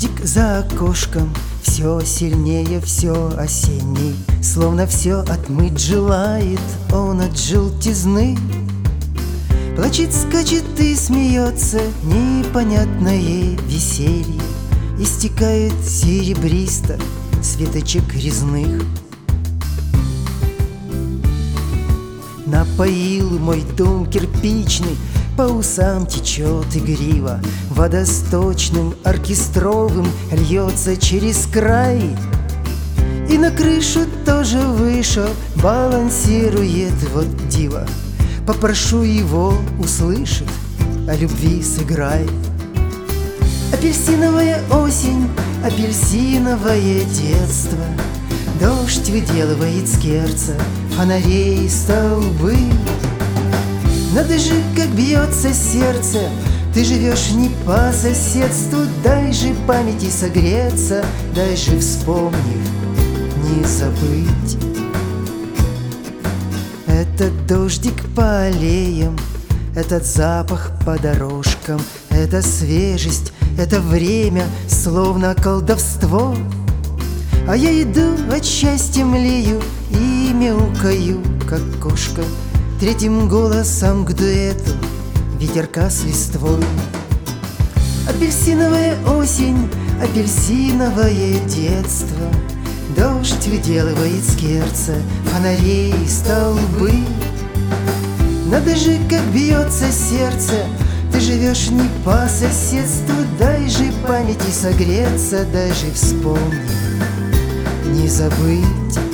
Дождик за окошком все сильнее, все осенний, словно все отмыть желает он от желтизны. Плачет, скачет и смеется непонятное веселье, истекает серебристо светочек резных. Напоил мой дом кирпичный, по усам течет игриво, водосточным, оркестровым льется через край. И на крышу тоже вышел, балансирует вот диво. Попрошу его, услышит, о любви сыграй. Апельсиновая осень, апельсиновое детство, дождь выделывает с керца фонарей столбы. Надо же, как бьется сердце, ты живешь не по соседству. Дай же памяти согреться, дай же, вспомнив, не забыть. Этот дождик по аллеям, этот запах по дорожкам, эта свежесть, это время, словно колдовство. А я иду, от счастья млею и мяукаю, как кошка, третьим голосом к дуэту ветерка с листвой. Апельсиновая осень, апельсиновое детство, дождь выделывает с керца фонарей столбы. Надо же, как бьется сердце, ты живешь не по соседству. Дай же памяти согреться, дай же, вспомнив, не забыть.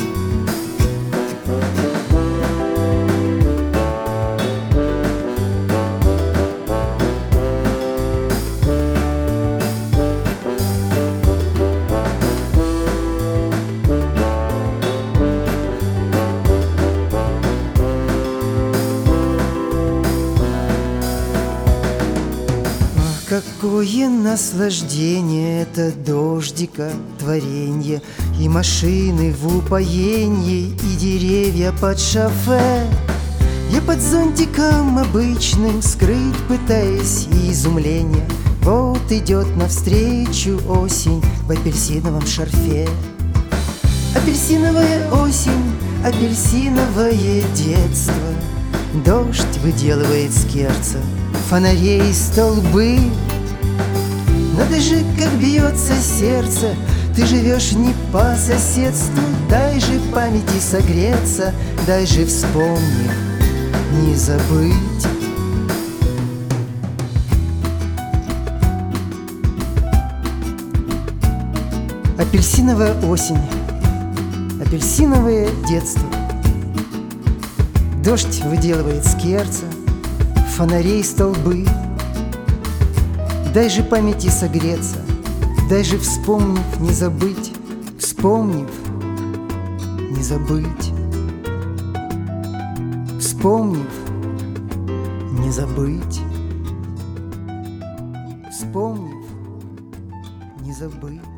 Какое наслаждение это дождика творенье, и машины в упоенье, и деревья под шофе. Я под зонтиком обычным скрыть пытаясь изумление. Вот идет навстречу осень в апельсиновом шарфе. Апельсиновая осень, апельсиновое детство, дождь выделывает с керца фонарей столбы. Надо же, как бьется сердце, ты живешь не по соседству. Дай же памяти согреться, дай же, вспомнив, не забыть. Апельсиновая осень, апельсиновое детство, дождь выделывает с керца фонарей столбы. Дай же памяти согреться, дай же, вспомнив, не забыть, вспомнив, не забыть, вспомнив, не забыть, вспомнив, не забыть.